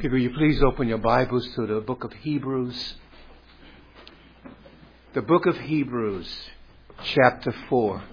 Will you please open your Bibles to the book of Hebrews? The book of Hebrews, chapter 4.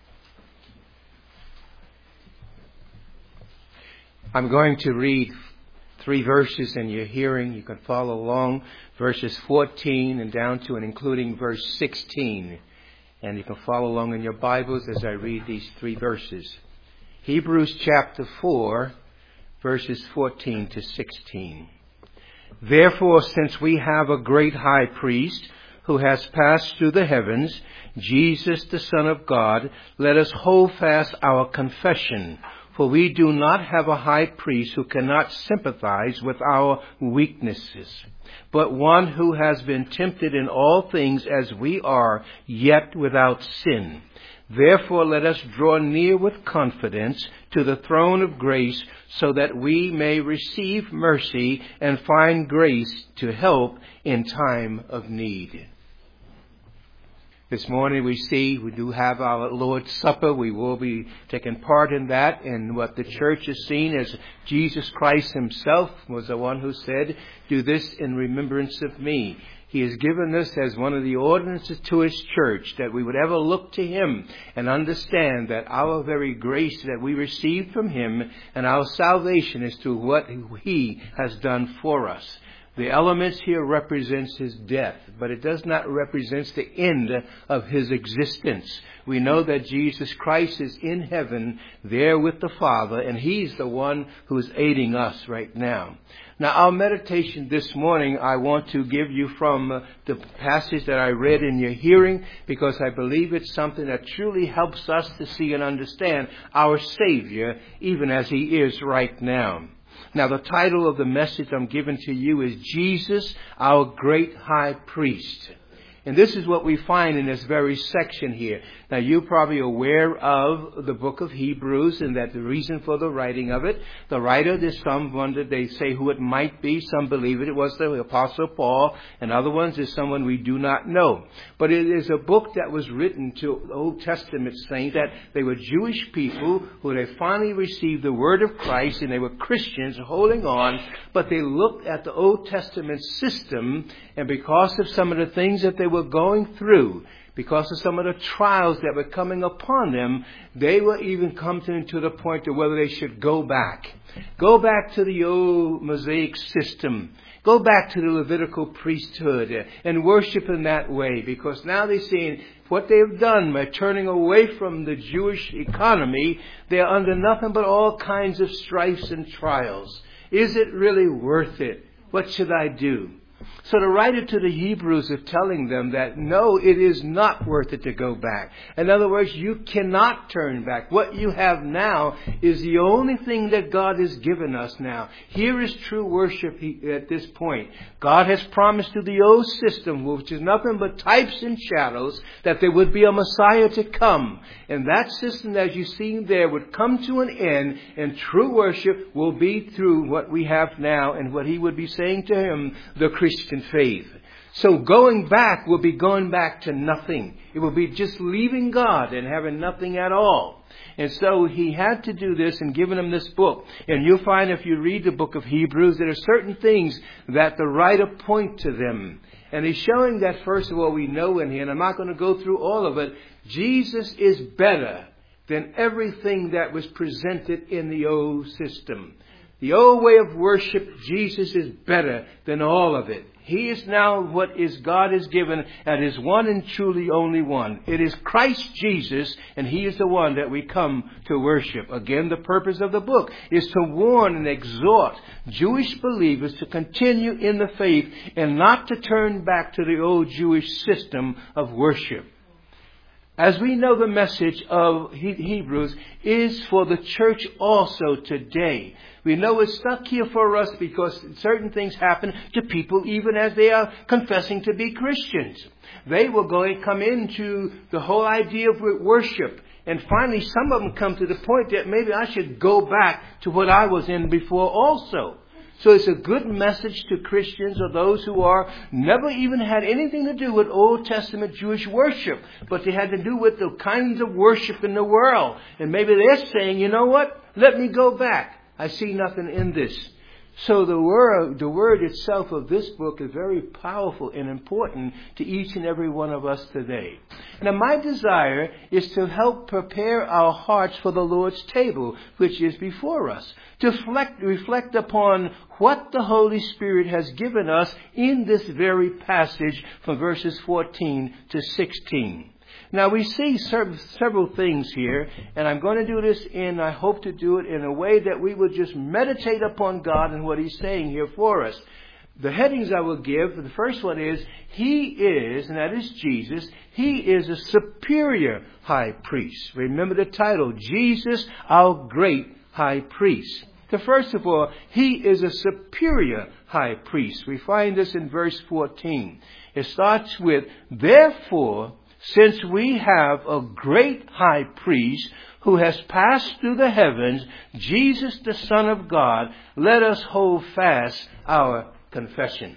I'm going to read 3 verses in your hearing. You can follow along, verses 14 and down to and including verse 16. And you can follow along in your Bibles as I read these 3 verses. Hebrews chapter 4, verses 14 to 16. Therefore, since we have a great high priest who has passed through the heavens, Jesus the Son of God, let us hold fast our confession. For we do not have a high priest who cannot sympathize with our weaknesses, but one who has been tempted in all things as we are, yet without sin. Therefore, let us draw near with confidence to the throne of grace so that we may receive mercy and find grace to help in time of need. This morning we do have our Lord's Supper. We will be taking part in that. And what the church has seen as Jesus Christ himself was the one who said, "Do this in remembrance of me." He has given us as one of the ordinances to his church that we would ever look to him and understand that our very grace that we received from him and our salvation is through what he has done for us. The elements here represents his death, but it does not represent the end of his existence. We know that Jesus Christ is in heaven there with the Father, and he's the one who is aiding us right now. Now, our meditation this morning, I want to give you from the passage that I read in your hearing, because I believe it's something that truly helps us to see and understand our Savior, even as he is right now. Now, the title of the message I'm giving to you is Jesus, our Great High Priest. And this is what we find in this very section here. Now, you're probably aware of the book of Hebrews and that the reason for the writing of it. The writer, there's some wonder, they say who it might be. Some believe it was the Apostle Paul, and other ones is someone we do not know. But it is a book that was written to Old Testament saints that they were Jewish people who they finally received the word of Christ, and they were Christians holding on, but they looked at the Old Testament system, and because of some of the things that they were going through, because of some of the trials that were coming upon them, they were even coming to the point of whether they should go back. Go back to the old Mosaic system. Go back to the Levitical priesthood and worship in that way, because now they're seeing what they have done by turning away from the Jewish economy. They're under nothing but all kinds of strifes and trials. Is it really worth it? What should I do? So the writer to the Hebrews is telling them that no, it is not worth it to go back. In other words, you cannot turn back. What you have now is the only thing that God has given us now. Here is true worship at this point. God has promised to the old system, which is nothing but types and shadows, that there would be a Messiah to come. And that system, as you see there, would come to an end, and true worship will be through what we have now and what he would be saying to him, the Christian faith. So going back will be going back to nothing. It will be just leaving God and having nothing at all. And so he had to do this and given them this book. And you'll find if you read the book of Hebrews, there are certain things that the writer point to them. And he's showing that, first of all, we know in here, and I'm not going to go through all of it, Jesus is better than everything that was presented in the old system. The old way of worship, Jesus is better than all of it. He is now what is God has given, and is one and truly only one. It is Christ Jesus, and he is the one that we come to worship. Again, the purpose of the book is to warn and exhort Jewish believers to continue in the faith and not to turn back to the old Jewish system of worship. As we know, the message of Hebrews is for the church also today. We know it's stuck here for us because certain things happen to people even as they are confessing to be Christians. They will come into the whole idea of worship. And finally, some of them come to the point that maybe I should go back to what I was in before also. So it's a good message to Christians or those who are never even had anything to do with Old Testament Jewish worship, but they had to do with the kinds of worship in the world. And maybe they're saying, you know what? Let me go back. I see nothing in this. So the word itself of this book is very powerful and important to each and every one of us today. Now my desire is to help prepare our hearts for the Lord's table, which is before us. To reflect upon what the Holy Spirit has given us in this very passage from verses 14 to 16. Now we see several things here, and I'm going to do this I hope to do it in a way that we will just meditate upon God and what He's saying here for us. The headings I will give, the first one is, He is, and that is Jesus, He is a superior high priest. Remember the title, Jesus, our great high priest. So first of all, He is a superior high priest. We find this in verse 14. It starts with, therefore, since we have a great high priest who has passed through the heavens, Jesus the Son of God, let us hold fast our confession.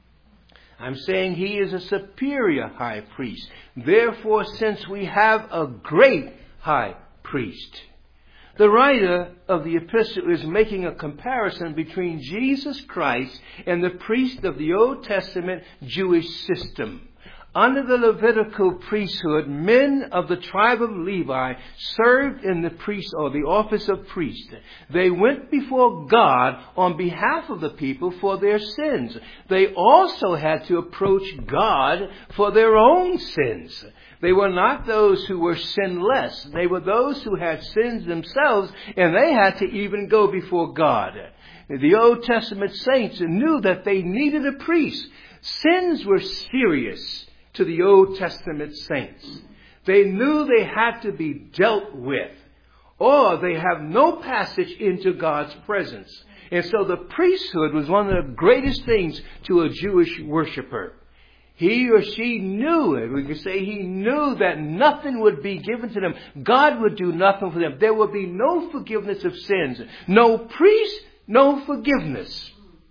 I'm saying He is a superior high priest. Therefore, since we have a great high priest. The writer of the epistle is making a comparison between Jesus Christ and the priest of the Old Testament Jewish system. Under the Levitical priesthood, men of the tribe of Levi served in the priest or the office of priest. They went before God on behalf of the people for their sins. They also had to approach God for their own sins. They were not those who were sinless. They were those who had sins themselves, and they had to even go before God. The Old Testament saints knew that they needed a priest. Sins were serious to the Old Testament saints. They knew they had to be dealt with, or they have no passage into God's presence. And so the priesthood was one of the greatest things to a Jewish worshiper. He or she knew it. We could say he knew that nothing would be given to them. God would do nothing for them. There would be no forgiveness of sins. No priest, no forgiveness.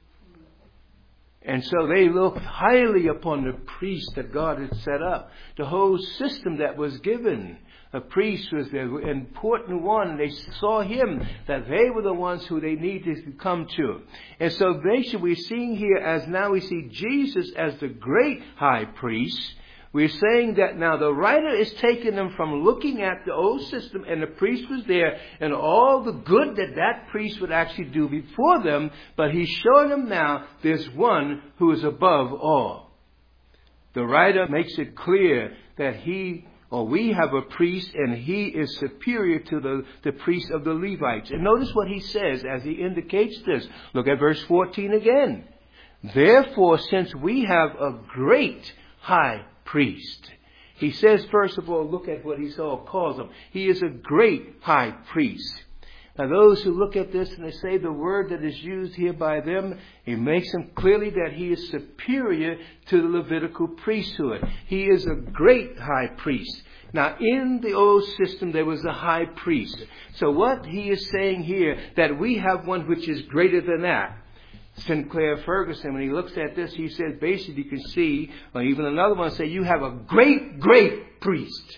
And so they looked highly upon the priest that God had set up. The whole system that was given. A priest was the important one. They saw him, that they were the ones who they needed to come to. And so we're seeing here, as now we see Jesus as the great high priest. We're saying that now the writer is taking them from looking at the old system, and the priest was there, and all the good that priest would actually do before them, but he's showing them now there's one who is above all. The writer makes it clear that we have a priest, and he is superior to the priest of the Levites. And notice what he says as he indicates this. Look at verse 14 again. Therefore, since we have a great high priest. He says, first of all, look at what he calls him. He is a great high priest. Now those who look at this and they say the word that is used here by them, it makes them clearly that he is superior to the Levitical priesthood. He is a great high priest. Now in the old system there was a high priest. So what he is saying here, that we have one which is greater than that. Sinclair Ferguson, when he looks at this, he says basically you can see, or even another one say, you have a great, great priest.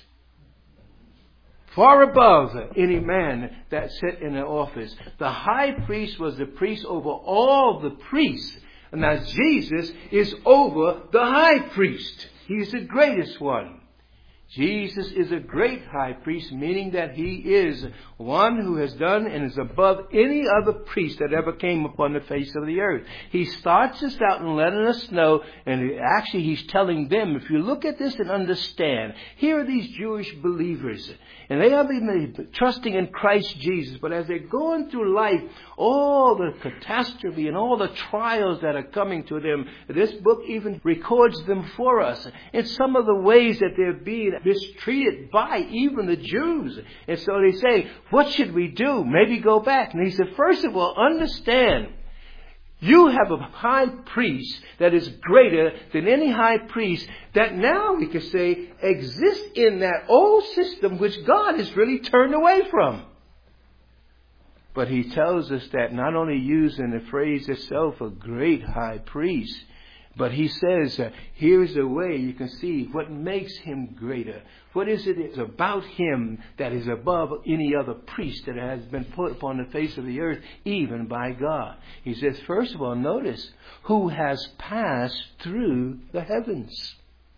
Far above any man that sat in the office. The high priest was the priest over all the priests. And now Jesus is over the high priest. He's the greatest one. Jesus is a great high priest, meaning that he is one who has done and is above any other priest that ever came upon the face of the earth. He starts us out and letting us know, and actually he's telling them, if you look at this and understand, here are these Jewish believers, and they have been trusting in Christ Jesus, but as they're going through life, all the catastrophe and all the trials that are coming to them, this book even records them for us, in some of the ways that they're being mistreated by even the Jews. And so they say, what should we do? Maybe go back. And he said, first of all, understand, you have a high priest that is greater than any high priest that now we could say exists in that old system which God has really turned away from. But he tells us that not only using the phrase itself, a great high priest, But he says, here's a way you can see what makes him greater. What is it it's about him that is above any other priest that has been put upon the face of the earth, even by God? He says, first of all, notice, who has passed through the heavens.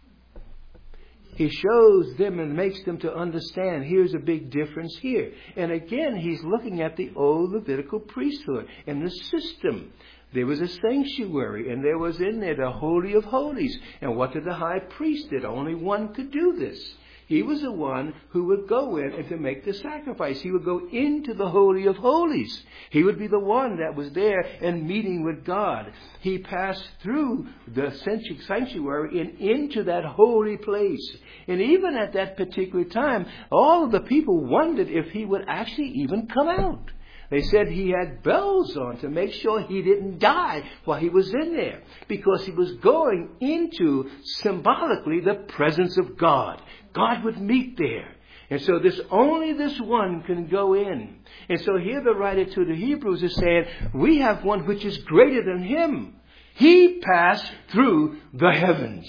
He shows them and makes them to understand here's a big difference here. And again, he's looking at the old Levitical priesthood and the system. There was a sanctuary, and there was in there the Holy of Holies. And what did the high priest do? Only one could do this. He was the one who would go in and to make the sacrifice. He would go into the Holy of Holies. He would be the one that was there and meeting with God. He passed through the sanctuary and into that holy place. And even at that particular time, all of the people wondered if he would actually even come out. They said he had bells on to make sure he didn't die while he was in there, because he was going into, symbolically, the presence of God. God would meet there. And so only this one can go in. And so here the writer to the Hebrews is saying, we have one which is greater than him. He passed through the heavens.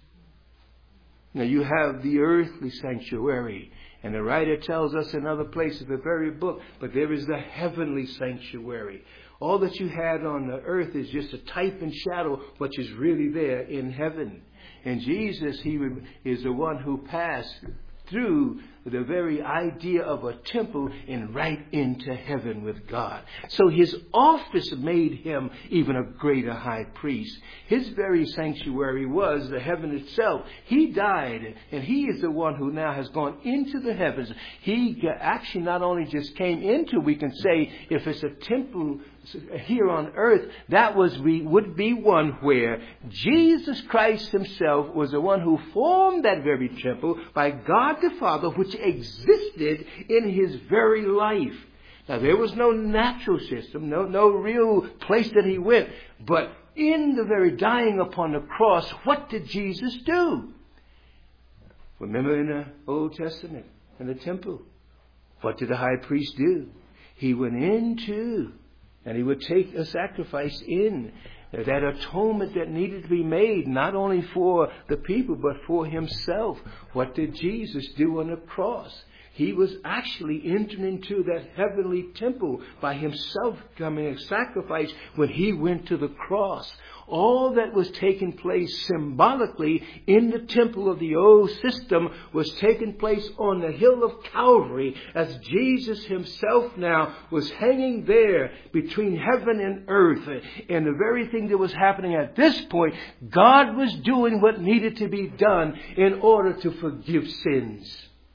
Now you have the earthly sanctuary. And the writer tells us in other places of the very book, but there is the heavenly sanctuary. All that you had on the earth is just a type and shadow of what is really there in heaven. And Jesus, he is the one who passed through the very idea of a temple and right into heaven with God. So his office made him even a greater high priest. His very sanctuary was the heaven itself. He died, and he is the one who now has gone into the heavens. He actually not only just came into, we can say, if it's a temple here on earth, that would be one where Jesus Christ himself was the one who formed that very temple by God the Father, which existed in his very life. Now, there was no natural system, no real place that he went. But in the very dying upon the cross, what did Jesus do? Remember in the Old Testament, in the temple, what did the high priest do? He went into, and he would take a sacrifice in, that atonement that needed to be made, not only for the people, but for himself. What did Jesus do on the cross? He was actually entering into that heavenly temple by himself becoming a sacrifice when he went to the cross. All that was taking place symbolically in the temple of the old system was taking place on the hill of Calvary, as Jesus himself now was hanging there between heaven and earth. And the very thing that was happening at this point, God was doing what needed to be done in order to forgive sins.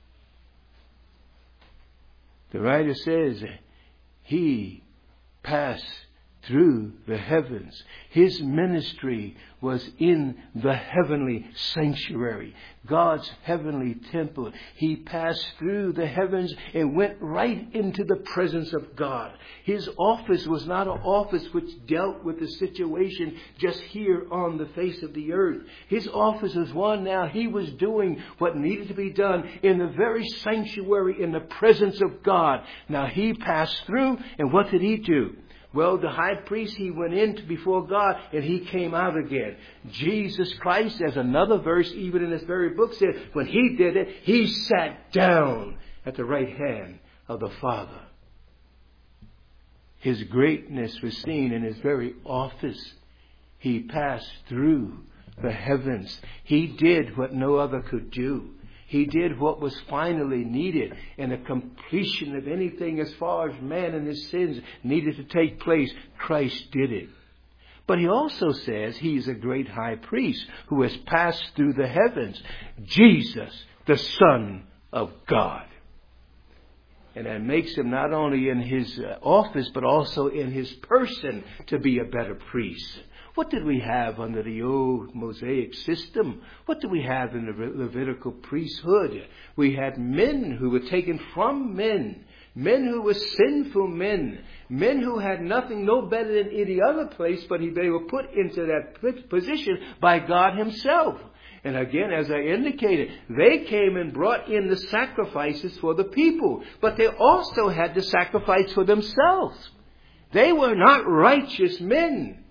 The writer says he passed through the heavens. His ministry was in the heavenly sanctuary, God's heavenly temple. He passed through the heavens and went right into the presence of God. His office was not an office which dealt with the situation just here on the face of the earth. His office was one now. He was doing what needed to be done in the very sanctuary in the presence of God. Now he passed through, and what did he do? Well, the high priest, he went in before God and he came out again. Jesus Christ, as another verse even in this very book said, when he did it, he sat down at the right hand of the Father. His greatness was seen in his very office. He passed through the heavens. He did what no other could do. He did what was finally needed, and the completion of anything as far as man and his sins needed to take place. Christ did it. But he also says he's a great high priest who has passed through the heavens. Jesus, the Son of God. And that makes him not only in his office, but also in his person to be a better priest. What did we have under the old Mosaic system? What did we have in the Levitical priesthood? We had men who were taken from men who were sinful men who had nothing, no better than any other place, but they were put into that position by God himself. And again, as I indicated, they came and brought in the sacrifices for the people, but they also had to sacrifice for themselves. They were not righteous men.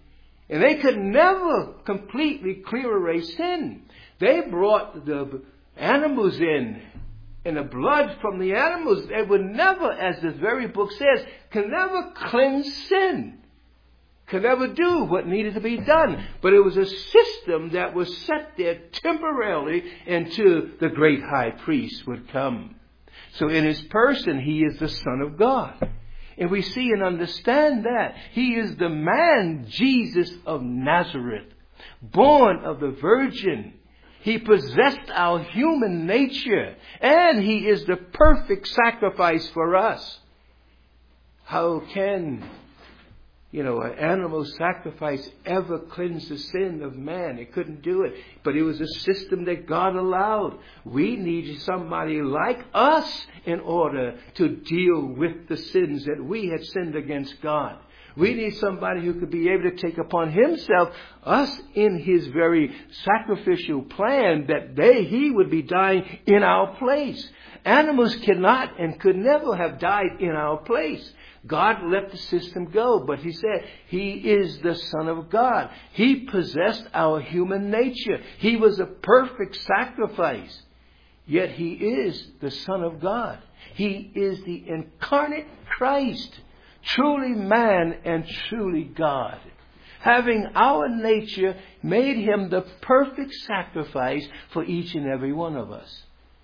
And they could never completely clear away sin. They brought the animals in, and the blood from the animals, they would never, as this very book says, can never cleanse sin. Could never do what needed to be done. But it was a system that was set there temporarily until the great high priest would come. So in his person, he is the Son of God. And we see and understand that. He is the man, Jesus of Nazareth, born of the Virgin. He possessed our human nature, and he is the perfect sacrifice for us. How can, an animal sacrifice ever cleanse the sin of man? It couldn't do it. But it was a system that God allowed. We need somebody like us in order to deal with the sins that we had sinned against God. We need somebody who could be able to take upon himself us in his very sacrificial plan that he would be dying in our place. Animals cannot and could never have died in our place. God let the system go, but he said he is the Son of God. He possessed our human nature. He was a perfect sacrifice. Yet he is the Son of God. He is the incarnate Christ. Truly man and truly God. Having our nature made him the perfect sacrifice for each and every one of us.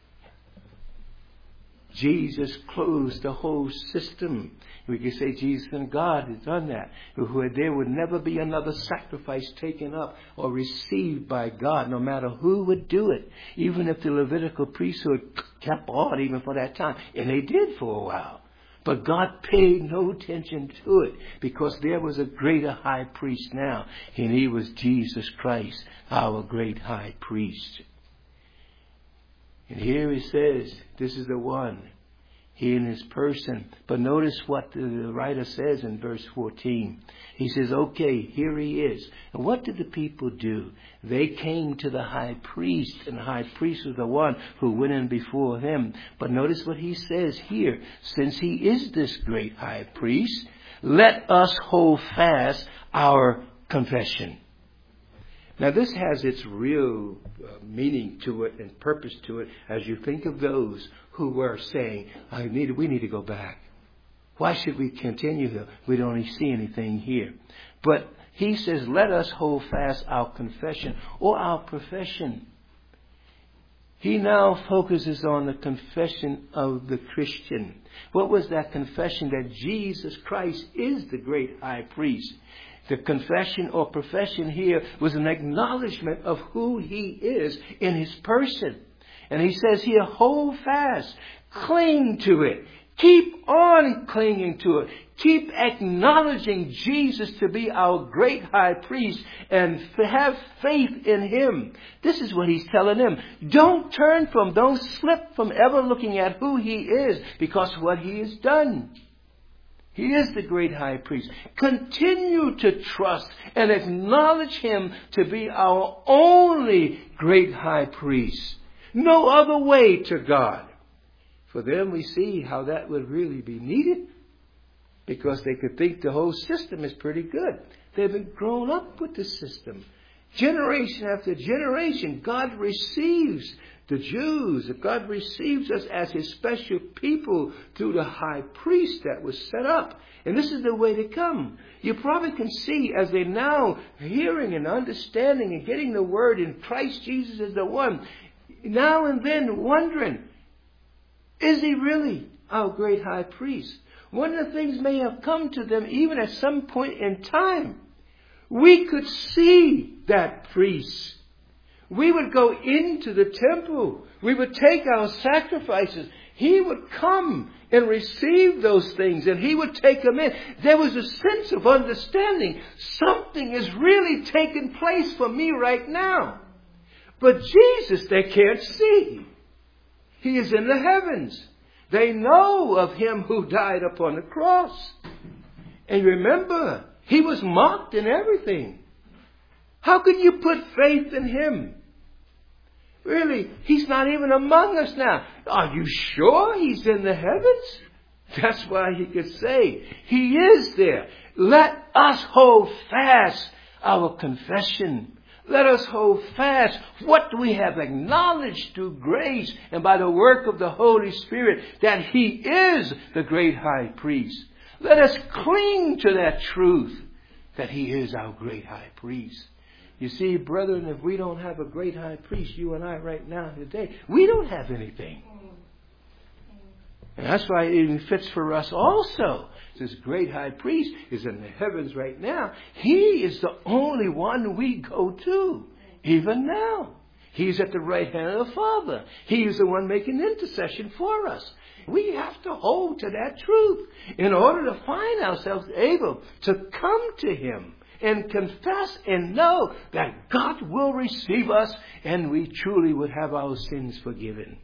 Jesus closed the whole system. We can say Jesus and God has done that. There would never be another sacrifice taken up or received by God, no matter who would do it. Even if the Levitical priesthood kept on even for that time. And they did for a while. But God paid no attention to it because there was a greater high priest now. And he was Jesus Christ, our great high priest. And here he says, this is the one. He in his person. But notice what the writer says in verse 14. He says, okay, here he is. And what did the people do? They came to the high priest, and the high priest was the one who went in before him. But notice what he says here. Since he is this great high priest, let us hold fast our confession. Now this has its real meaning to it and purpose to it as you think of those who were saying, we need to go back. Why should we continue here? We don't see anything here. But he says, let us hold fast our confession or our profession. He now focuses on the confession of the Christian. What was that confession? That Jesus Christ is the great high priest. The confession or profession here was an acknowledgement of who he is in his person. And he says here, hold fast, cling to it, keep on clinging to it, keep acknowledging Jesus to be our great high priest and have faith in him. This is what he's telling them. Don't slip from ever looking at who he is because of what he has done. He is the great high priest. Continue to trust and acknowledge him to be our only great high priest. No other way to God. For them we see how that would really be needed. Because they could think the whole system is pretty good. They've been grown up with the system. Generation after generation, God receives the Jews. God receives us as his special people through the high priest that was set up. And this is the way to come. You probably can see as they're now hearing and understanding and getting the word in Christ Jesus is the one. Now and then wondering, is he really our great high priest? One of the things may have come to them even at some point in time. We could see that priest. We would go into the temple. We would take our sacrifices. He would come and receive those things and he would take them in. There was a sense of understanding. Something is really taking place for me right now. But Jesus, they can't see. He is in the heavens. They know of him who died upon the cross. And remember, he was mocked and everything. How can you put faith in him? Really, he's not even among us now. Are you sure he's in the heavens? That's why he could say, he is there. Let us hold fast our confession. Let us hold fast what we have acknowledged through grace and by the work of the Holy Spirit, that He is the great high priest. Let us cling to that truth, that He is our great high priest. You see, brethren, if we don't have a great high priest, you and I right now today, we don't have anything. And that's why it even fits for us also. This great high priest is in the heavens right now. He is the only one we go to, even now. He's at the right hand of the Father. He is the one making intercession for us. We have to hold to that truth in order to find ourselves able to come to Him and confess and know that God will receive us and we truly would have our sins forgiven.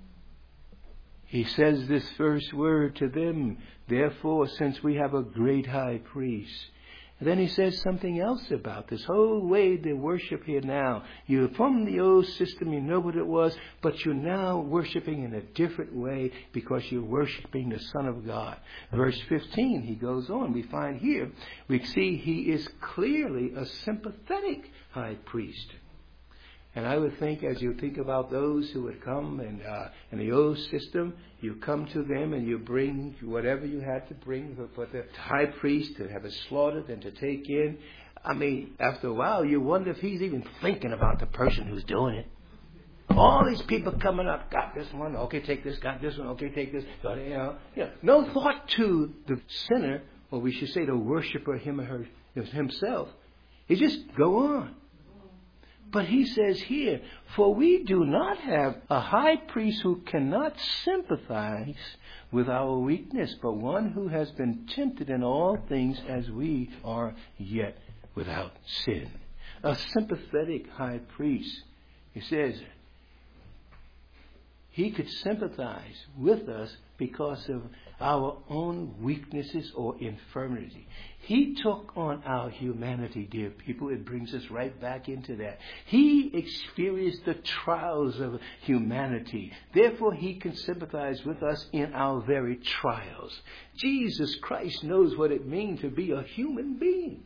He says this first word to them, therefore, since we have a great high priest. And then he says something else about this whole way they worship here now. You're from the old system, you know what it was, but you're now worshiping in a different way because you're worshiping the Son of God. Verse 15, he goes on. We find here, we see He is clearly a sympathetic high priest. And I would think, as you think about those who would come and in the old system, you come to them and you bring whatever you had to bring for the high priest to have it slaughtered and to take in. I mean, after a while, you wonder if he's even thinking about the person who's doing it. All these people coming up, got this one, okay, take this, got this one, okay, take this. So, no thought to the sinner, or we should say the worshiper, him or her, himself. He just go on. But he says here, for we do not have a high priest who cannot sympathize with our weakness, but one who has been tempted in all things as we are, yet without sin. A sympathetic high priest. He says, He could sympathize with us because of our own weaknesses or infirmity. He took on our humanity, dear people. It brings us right back into that. He experienced the trials of humanity. Therefore, He can sympathize with us in our very trials. Jesus Christ knows what it means to be a human being.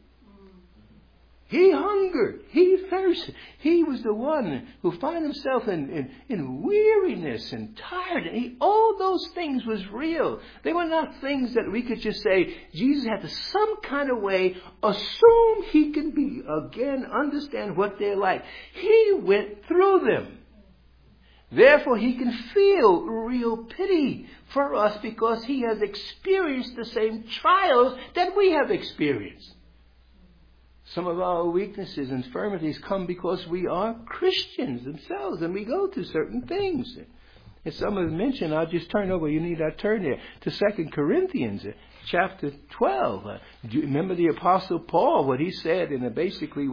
He hungered. He thirsted. He was the one who found himself in weariness and tired. And all those things was real. They were not things that we could just say, Jesus had to some kind of way assume He can be. Again, understand what they're like. He went through them. Therefore, He can feel real pity for us because He has experienced the same trials that we have experienced. Some of our weaknesses and infirmities come because we are Christians themselves and we go through certain things. As some have mentioned, I'll just turn over, you need that turn there, to 2 Corinthians chapter 12. Do you remember the Apostle Paul, what he said? And basically,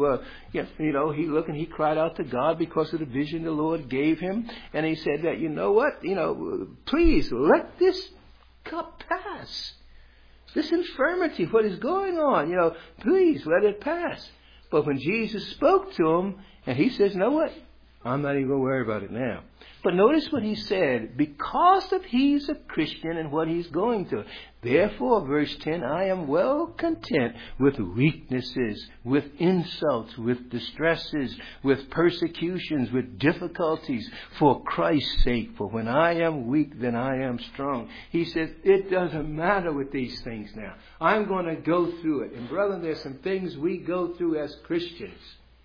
he cried out to God because of the vision the Lord gave him. And he said that, please let this cup pass. This infirmity, what is going on, please let it pass. But when Jesus spoke to him, and he says, you know what? I'm not even going to worry about it now. But notice what he said, because of he's a Christian and what he's going through. Therefore, verse 10, I am well content with weaknesses, with insults, with distresses, with persecutions, with difficulties, for Christ's sake. For when I am weak, then I am strong. He says, it doesn't matter with these things now. I'm going to go through it. And brethren, there's some things we go through as Christians.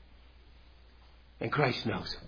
And Christ knows them.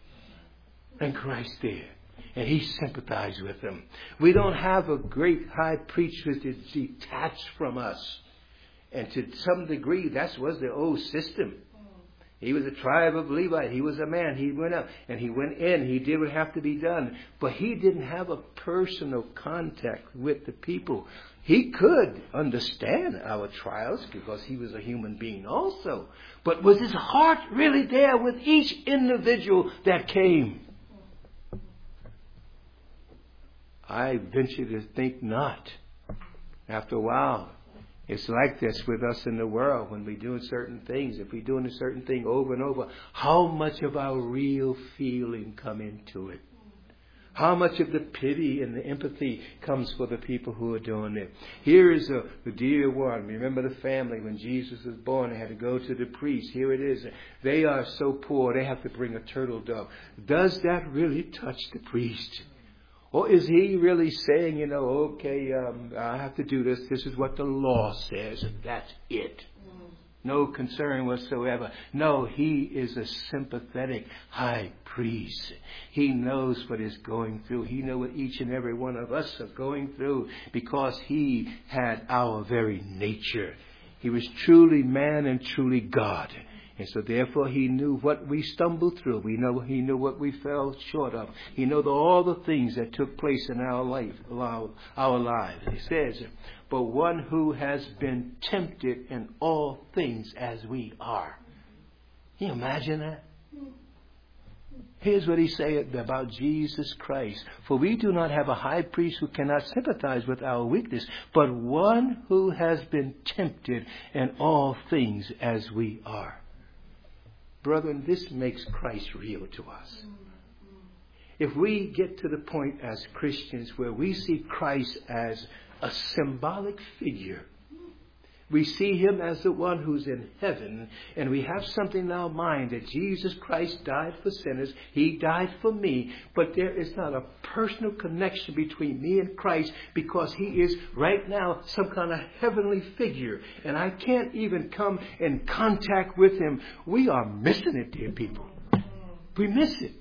And Christ did. And He sympathized with them. We don't have a great high priest who is detached from us. And to some degree, that was the old system. He was a tribe of Levi. He was a man. He went up and he went in. He did what had to be done. But he didn't have a personal contact with the people. He could understand our trials because he was a human being also. But was his heart really there with each individual that came? I venture to think not. After a while, it's like this with us in the world when we're doing certain things. If we're doing a certain thing over and over, how much of our real feeling come into it? How much of the pity and the empathy comes for the people who are doing it? Here is the dear one. Remember the family when Jesus was born. They had to go to the priest. Here it is. They are so poor. They have to bring a turtle dove. Does that really touch the priest? Or is he really saying, okay, I have to do this. This is what the law says, and that's it. No concern whatsoever. No, he is a sympathetic high priest. He knows what is going through. He knows what each and every one of us are going through because he had our very nature. He was truly man and truly God. And so therefore he knew what we stumbled through. He knew what we fell short of. He knew all the things that took place in our life, our lives. He says, but one who has been tempted in all things as we are. Can you imagine that? Here's what he said about Jesus Christ. For we do not have a high priest who cannot sympathize with our weakness, but one who has been tempted in all things as we are. Brethren, this makes Christ real to us. If we get to the point as Christians where we see Christ as a symbolic figure, we see him as the one who's in heaven, and we have something in our mind that Jesus Christ died for sinners. He died for me, but there is not a personal connection between me and Christ because he is right now some kind of heavenly figure, and I can't even come in contact with him. We are missing it, dear people. We miss it.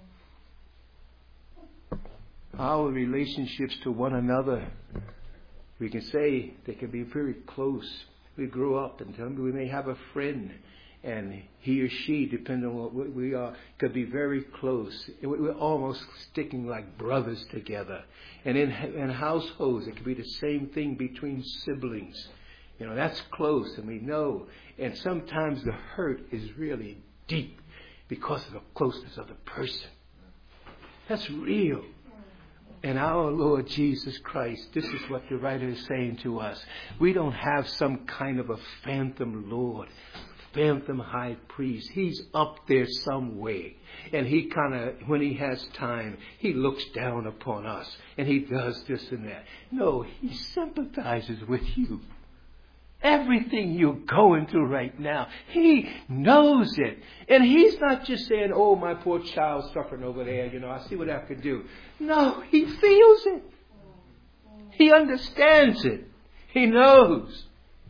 Our relationships to one another, we can say they can be very close. We grow up and we may have a friend, and he or she, depending on what we are, could be very close. We're almost sticking like brothers together. And in households, it could be the same thing between siblings. That's close, and we know. And sometimes the hurt is really deep because of the closeness of the person. That's real. And our Lord Jesus Christ, this is what the writer is saying to us. We don't have some kind of a phantom Lord, phantom high priest. He's up there some way. And he when he has time, he looks down upon us. And he does this and that. No, he sympathizes with you. Everything you're going through right now, he knows it. And he's not just saying, oh, my poor child's suffering over there. I see what I could do. No, he feels it. He understands it. He knows.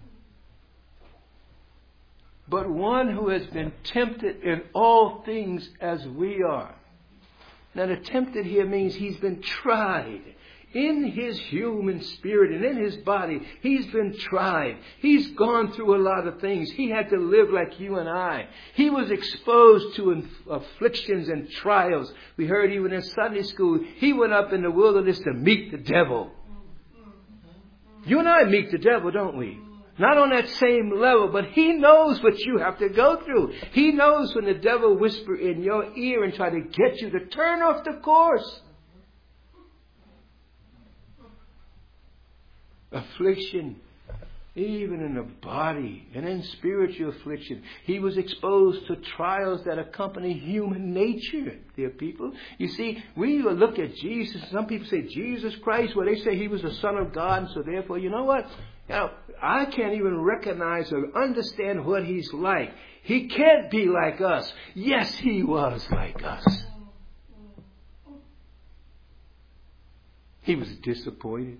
But one who has been tempted in all things as we are. Now, the tempted here means he's been tried. In his human spirit and in his body, he's been tried. He's gone through a lot of things. He had to live like you and I. He was exposed to afflictions and trials. We heard even in Sunday school, he went up in the wilderness to meet the devil. You and I meet the devil, don't we? Not on that same level, but he knows what you have to go through. He knows when the devil whispers in your ear and try to get you to turn off the course. Affliction, even in the body and in spiritual affliction. He was exposed to trials that accompany human nature, dear people. You see, we look at Jesus. Some people say Jesus Christ. Well, they say he was the Son of God, and so therefore, you know what? I can't even recognize or understand what he's like. He can't be like us. Yes, he was like us. He was disappointed.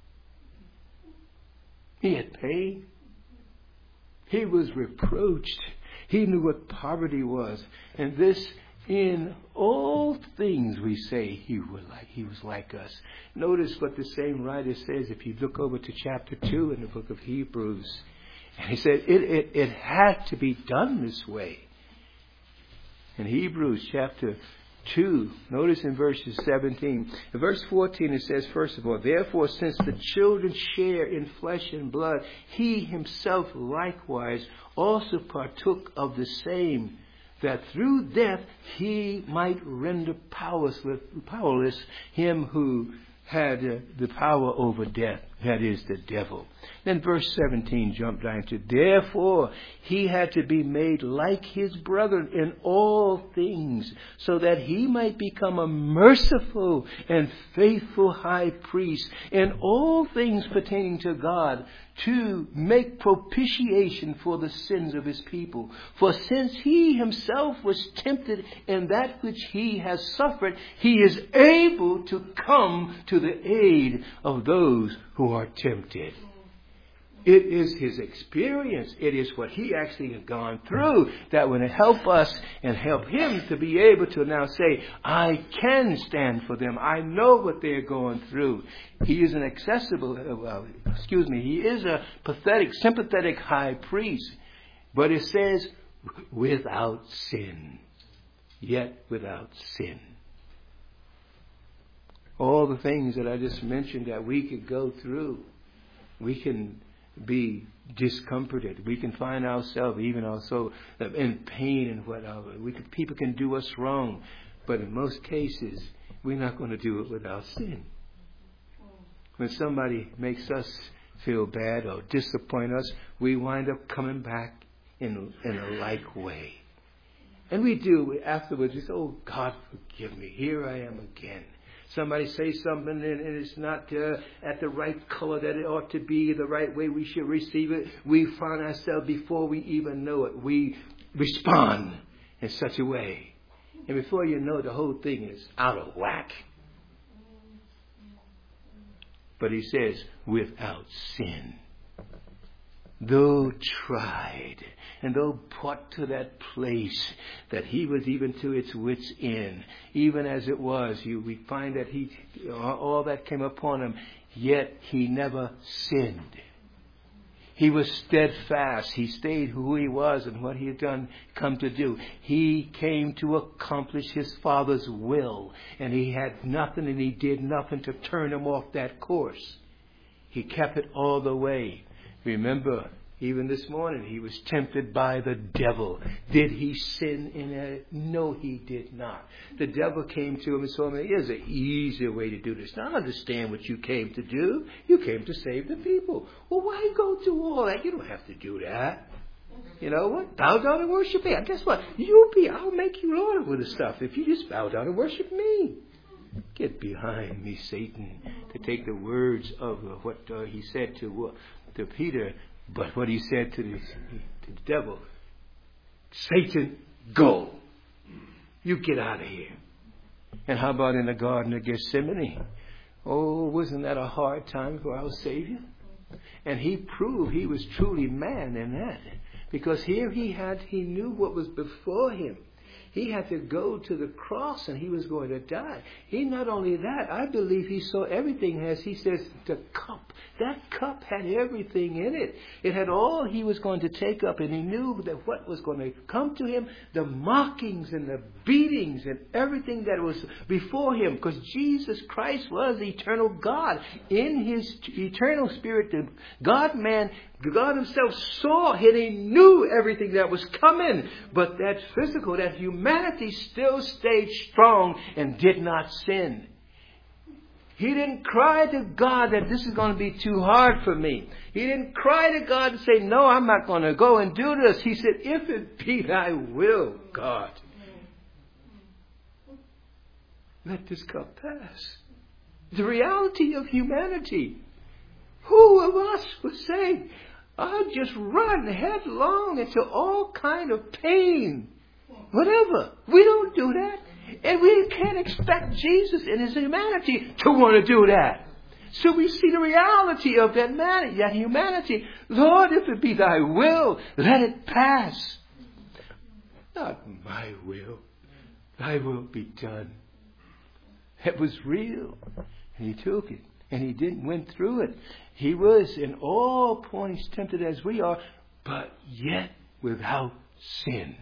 He had pain. He was reproached. He knew what poverty was. And this, in all things, we say he was like us. Notice what the same writer says if you look over to chapter 2 in the book of Hebrews. And he said it had to be done this way. In Hebrews chapter 2, notice in verses 17. In verse 14 it says, first of all, therefore since the children share in flesh and blood, he himself likewise also partook of the same, that through death he might render powerless him who had the power over death. That is the devil. Then verse 17 jumped down to, therefore he had to be made like his brethren in all things, so that he might become a merciful and faithful high priest in all things pertaining to God, to make propitiation for the sins of his people. For since he himself was tempted in that which he has suffered, he is able to come to the aid of those who are tempted. It is his experience. It is what he actually has gone through that will help us and help him to be able to now say, I can stand for them. I know what they're going through. He is he is a pathetic, sympathetic high priest. But it says, without sin. Yet without sin. All the things that I just mentioned that we could go through, we can be discomforted. We can find ourselves even also in pain and whatever. People can do us wrong, but in most cases, we're not going to do it without sin. When somebody makes us feel bad or disappoint us, we wind up coming back in a like way. And we do afterwards. We say, oh, God, forgive me. Here I am again. Somebody say something and it's not at the right color that it ought to be, the right way we should receive it. We find ourselves, before we even know it, we respond in such a way. And before you know it, the whole thing is out of whack. But he says, without sin. Though tried, and though brought to that place that he was even to its wit's end, even as it was, we find that all that came upon him, yet he never sinned. He was steadfast. He stayed who he was and what he had come to do. He came to accomplish his Father's will, and he had nothing and he did nothing to turn him off that course. He kept it all the way. Remember, even this morning, he was tempted by the devil. Did he sin in it? No, he did not. The devil came to him and told him, here's an easier way to do this. Now, I understand what you came to do. You came to save the people. Well, why go through all that? You don't have to do that. You know what? Bow down and worship me. Guess what? I'll make you Lord over the stuff if you just bow down and worship me. Get behind me, Satan, to take the words of what he said to Peter, but what he said to the devil, Satan, go. You get out of here. And how about in the Garden of Gethsemane? Oh, wasn't that a hard time for our Savior? And he proved he was truly man in that. Because here he knew what was before him. He had to go to the cross and he was going to die. Not only that, I believe he saw everything, as he says, the cup. That cup had everything in it. It had all he was going to take up, and he knew that what was going to come to him, the mockings and the beatings and everything that was before him, because Jesus Christ was eternal God. In his eternal spirit, the God-man, God himself saw and he knew everything that was coming. But that physical, that humanity still stayed strong and did not sin. He didn't cry to God that this is going to be too hard for me. He didn't cry to God and say, no, I'm not going to go and do this. He said, if it be thy will, God, let this cup pass. The reality of humanity. Who of us would say, I'll just run headlong into all kind of pain? Whatever. We don't do that. And we can't expect Jesus in his humanity to want to do that. So we see the reality of that humanity. Lord, if it be thy will, let it pass. Not my will. Thy will be done. It was real. And he took it. And he went through it. He was in all points tempted as we are, but yet without sin.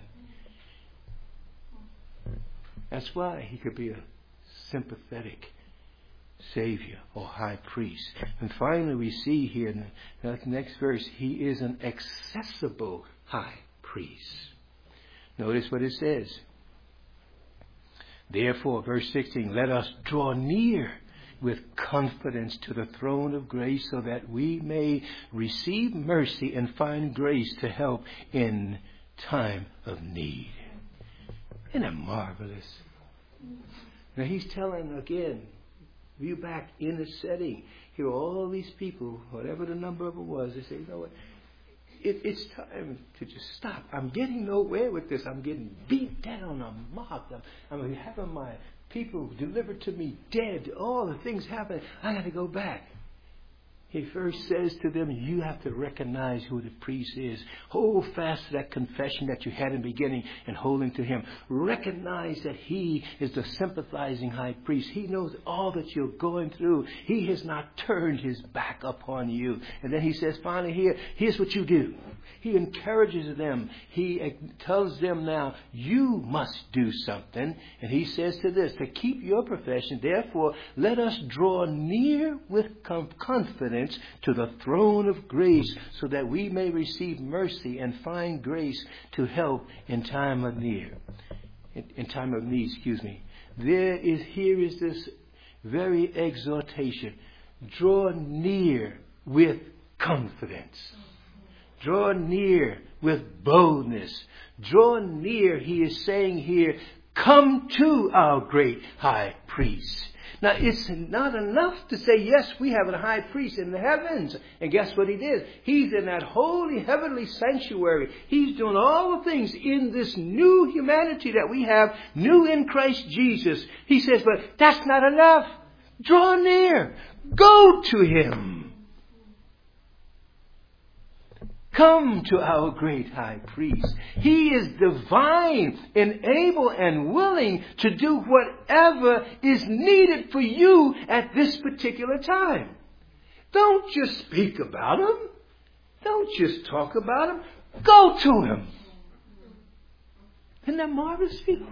That's why he could be a sympathetic Savior or high priest. And finally we see here in the next verse, he is an accessible high priest. Notice what it says. Therefore, verse 16, let us draw near with confidence to the throne of grace so that we may receive mercy and find grace to help in time of need. Isn't that marvelous? Now he's telling again, you back in the setting, here are all these people, whatever the number of it was, they say, you know what? It's time to just stop. I'm getting nowhere with this. I'm getting beat down. I'm mocked. I'm having my people delivered to me dead. All the things happen. I got to go back. He first says to them, you have to recognize who the priest is. Hold fast to that confession that you had in the beginning and holding to him. Recognize that he is the sympathizing high priest. He knows all that you're going through. He has not turned his back upon you. And then he says, finally, here's what you do. He encourages them. He tells them now, you must do something. And he says to this, to keep your profession, therefore, let us draw near with confidence to the throne of grace so that we may receive mercy and find grace to help in time of need. Here is this very exhortation. Draw near with confidence. Draw near with boldness. Draw near, he is saying here, come to our great high priest. Now, it's not enough to say, yes, we have a high priest in the heavens. And guess what he did? He's in that holy heavenly sanctuary. He's doing all the things in this new humanity that we have, new in Christ Jesus. He says, but that's not enough. Draw near. Go to him. Come to our great high priest. He is divine and able and willing to do whatever is needed for you at this particular time. Don't just speak about him. Don't just talk about him. Go to him. Isn't that marvelous, people?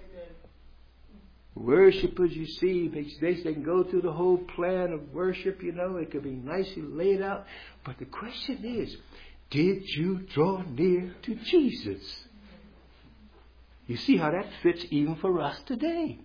Worshippers, you see, they can go through the whole plan of worship, it could be nicely laid out. But the question is, did you draw near to Jesus? You see how that fits even for us today.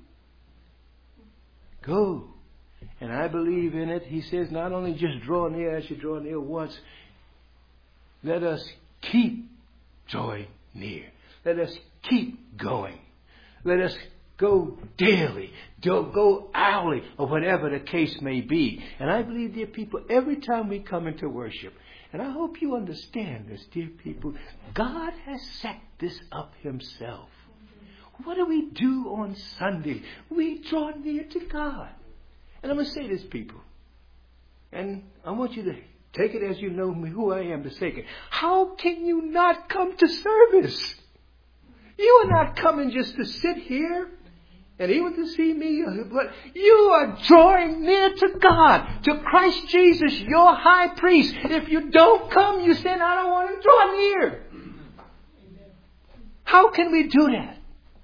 Go. And I believe in it. He says not only just draw near as you draw near once. Let us keep drawing near. Let us keep going. Let us go daily. Go hourly, or whatever the case may be. And I believe, dear people, every time we come into worship, and I hope you understand this, dear people, God has set this up himself. What do we do on Sunday? We draw near to God. And I'm going to say this, people, and I want you to take it as you know me, who I am, to say it. How can you not come to service? You are not coming just to sit here and even to see me, but you are drawing near to God, to Christ Jesus, your high priest. If you don't come, you say, I don't want to draw near. How can we do that?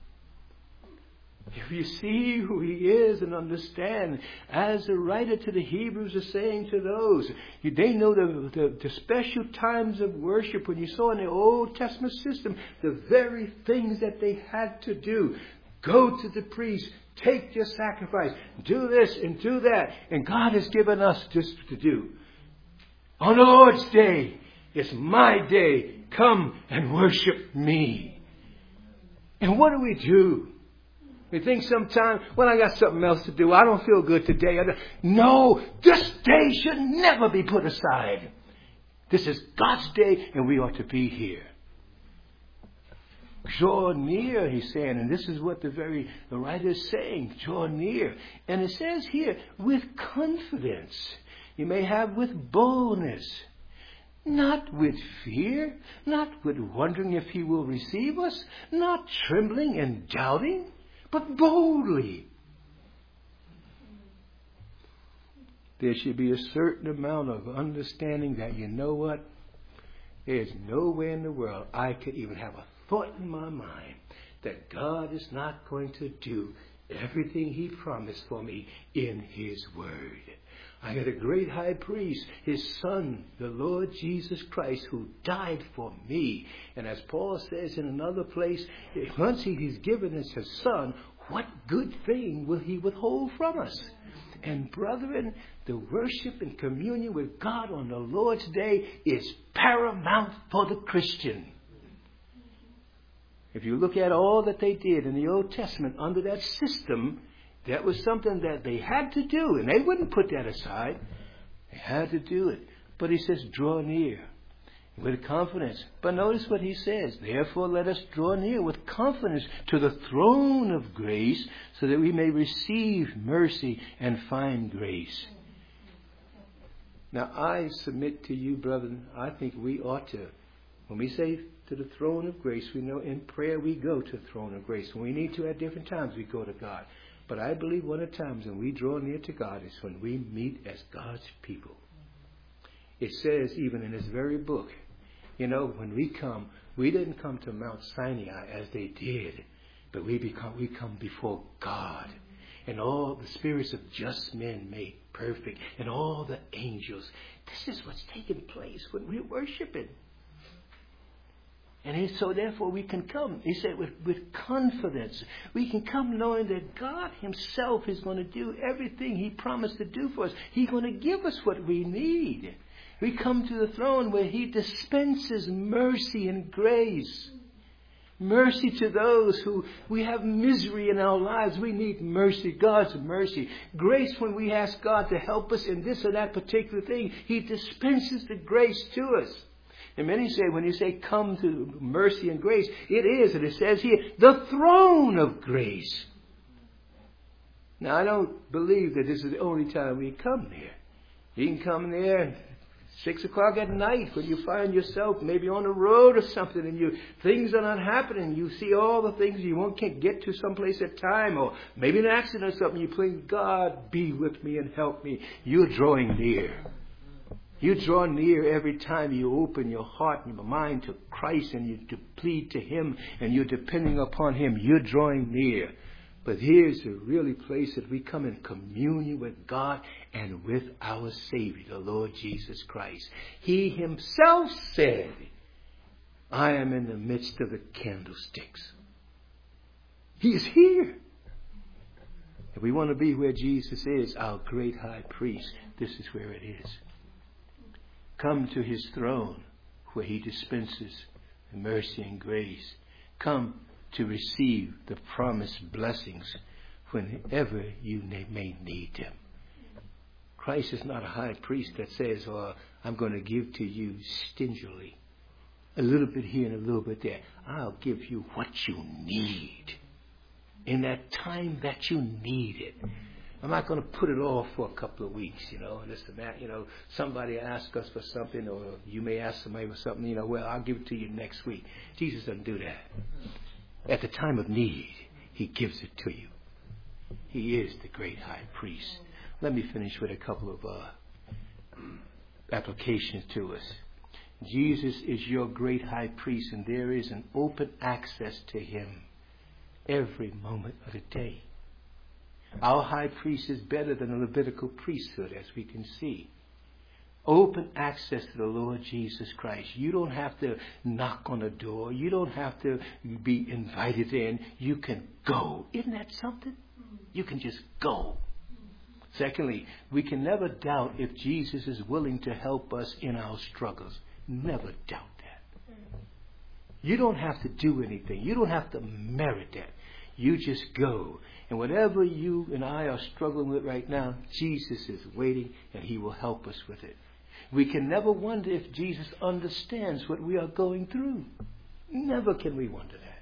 If you see who he is and understand, as the writer to the Hebrews is saying to those, they know the special times of worship. When you saw in the Old Testament system, the very things that they had to do. Go to the priest, take your sacrifice, do this and do that. And God has given us just to do. On the Lord's day, it's my day. Come and worship me. And what do? We think sometimes, I got something else to do. I don't feel good today. No, this day should never be put aside. This is God's day and we ought to be here. Draw near, he's saying, and this is what the writer is saying, draw near. And it says here, with confidence. You may have with boldness. Not with fear, not with wondering if he will receive us, not trembling and doubting, but boldly. There should be a certain amount of understanding that, you know what? There's no way in the world I could even have a thought in my mind that God is not going to do everything he promised for me in his word. I got a great high priest, his son, the Lord Jesus Christ, who died for me. And as Paul says in another place, once he's given us his son, what good thing will he withhold from us? And brethren, the worship and communion with God on the Lord's Day is paramount for the Christian. If you look at all that they did in the Old Testament under that system, that was something that they had to do, and they wouldn't put that aside. They had to do it. But he says, draw near with confidence. But notice what he says. Therefore, let us draw near with confidence to the throne of grace, so that we may receive mercy and find grace. Now, I submit to you, brethren, I think we ought to, when we say to the throne of grace, we know in prayer we go to the throne of grace. When we need to at different times, we go to God. But I believe one of the times when we draw near to God is when we meet as God's people. It says even in this very book, when we come, we didn't come to Mount Sinai as they did, but we come before God. And all the spirits of just men made perfect, and all the angels. This is what's taking place when we're worshiping. And so therefore we can come, he said, with confidence. We can come knowing that God himself is going to do everything he promised to do for us. He's going to give us what we need. We come to the throne where he dispenses mercy and grace. Mercy to those who we have misery in our lives. We need mercy, God's mercy. Grace when we ask God to help us in this or that particular thing. He dispenses the grace to us. And many say, when you say come to mercy and grace, it is, and it says here, the throne of grace. Now, I don't believe that this is the only time we come there. You can come there 6 o'clock at night when you find yourself maybe on the road or something, and things are not happening. You see all the things you can't get to someplace at time, or maybe an accident or something. You plead, God, be with me and help me. You're drawing near. You draw near every time you open your heart and your mind to Christ, and you plead to him, and you're depending upon him. You're drawing near. But here's the really place that we come in communion with God and with our Savior, the Lord Jesus Christ. He himself said, I am in the midst of the candlesticks. He is here. If we want to be where Jesus is, our great high priest, this is where it is. Come to his throne where he dispenses mercy and grace. Come to receive the promised blessings whenever you may need them. Christ is not a high priest that says, I'm going to give to you stingily. A little bit here and a little bit there. I'll give you what you need in that time that you need it. I'm not going to put it off for a couple of weeks, this and that. Somebody asks us for something, or you may ask somebody for something, well, I'll give it to you next week. Jesus doesn't do that. At the time of need, he gives it to you. He is the great high priest. Let me finish with a couple of applications to us. Jesus is your great high priest, and there is an open access to him every moment of the day. Our high priest is better than the Levitical priesthood, as we can see. Open access to the Lord Jesus Christ. You don't have to knock on a door. You don't have to be invited in. You can go. Isn't that something? You can just go. Secondly, we can never doubt if Jesus is willing to help us in our struggles. Never doubt that. You don't have to do anything. You don't have to merit that. You just go. And whatever you and I are struggling with right now, Jesus is waiting, and he will help us with it. We can never wonder if Jesus understands what we are going through. Never can we wonder that.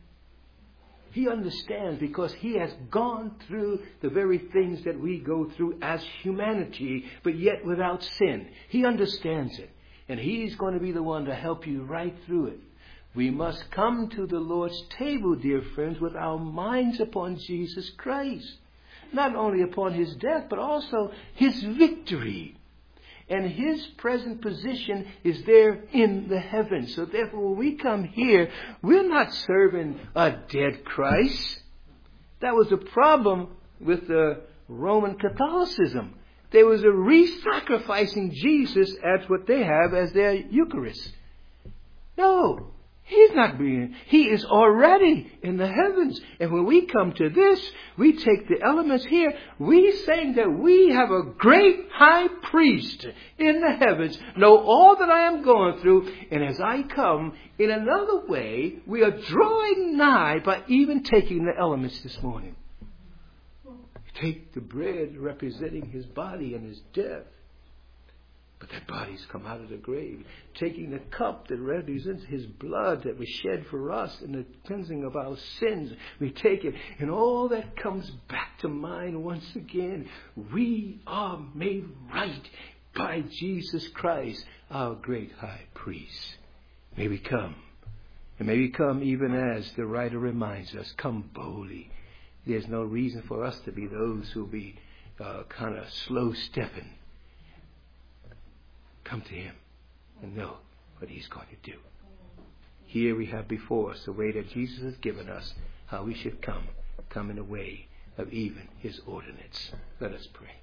He understands, because he has gone through the very things that we go through as humanity, but yet without sin. He understands it. And he's going to be the one to help you right through it. We must come to the Lord's table, dear friends, with our minds upon Jesus Christ. Not only upon his death, but also his victory. And his present position is there in the heavens. So therefore, when we come here, we're not serving a dead Christ. That was a problem with the Roman Catholicism. They was a re-sacrificing Jesus as what they have as their Eucharist. No. He's not being, He is already in the heavens. And when we come to this, we take the elements here. We saying that we have a great high priest in the heavens, know all that I am going through. And as I come, in another way, we are drawing nigh by even taking the elements this morning. Take the bread representing His body and His death. But that body's come out of the grave. Taking the cup that represents His blood that was shed for us in the cleansing of our sins. We take it, and all that comes back to mind once again. We are made right by Jesus Christ, our great high priest. May we come. And may we come even as the writer reminds us, come boldly. There's no reason for us to be those who be kind of slow-stepping. Come to Him and know what He's going to do. Here we have before us the way that Jesus has given us, how we should come in the way of even His ordinance. Let us pray.